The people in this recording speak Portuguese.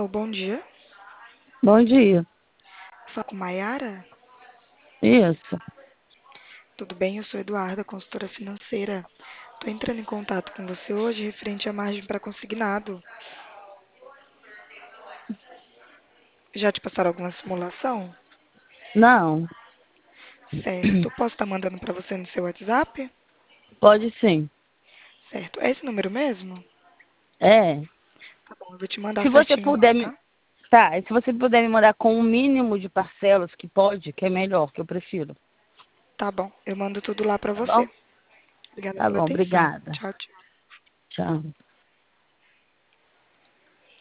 bom dia. Bom dia. Fala com Maiara? Isso. Tudo bem? Eu sou Eduarda, consultora financeira. Estou entrando em contato com você hoje referente à margem para consignado. Já te passaram alguma simulação? Não, Certo. Posso estar mandando para você no seu WhatsApp? pode sim. Certo. É esse número mesmo? É. Tá bom, eu vou te mandar Se você certinho lá, puder me. tá? Tá, e se você puder me mandar com um mínimo de parcelas que pode, que é melhor, que eu prefiro. Tá bom, eu mando tudo lá para Tá bom? você. Obrigada Tá pela bom, atenção. obrigada. Tchau, tchau. Tchau.